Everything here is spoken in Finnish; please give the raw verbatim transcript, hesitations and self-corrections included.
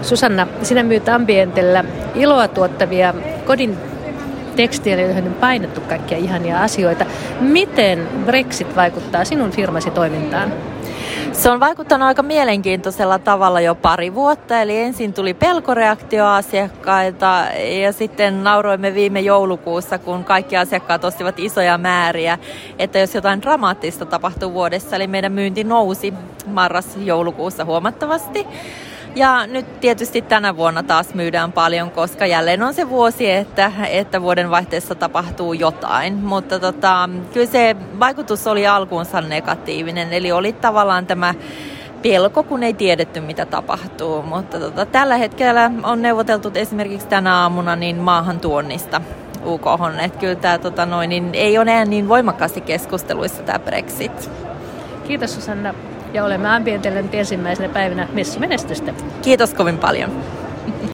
Susanna, sinä myyt Ambientellä iloa tuottavia kodin tekstiilejä, joihin on painettu kaikkia ihania asioita. Miten Brexit vaikuttaa sinun firmasi toimintaan? Se on vaikuttanut aika mielenkiintoisella tavalla jo pari vuotta, eli ensin tuli pelkoreaktio asiakkailta ja sitten nauroimme viime joulukuussa, kun kaikki asiakkaat ostivat isoja määriä, että jos jotain dramaattista tapahtuu vuodessa, eli meidän myynti nousi marras-joulukuussa huomattavasti. Ja nyt tietysti tänä vuonna taas myydään paljon, koska jälleen on se vuosi, että, että vuoden vaihteessa tapahtuu jotain. Mutta tota, kyllä se vaikutus oli alkuunsa negatiivinen, eli oli tavallaan tämä pelko, kun ei tiedetty, mitä tapahtuu. Mutta tota, tällä hetkellä on neuvoteltu esimerkiksi tänä aamuna niin maahantuonnista U K:hon. Että kyllä tämä tota, noin, niin ei ole enää niin voimakkaasti keskusteluissa tämä Brexit. Kiitos Susanna. Ja olemme Ambientellä nyt ensimmäisenä päivänä messumenestystä. Kiitos kovin paljon.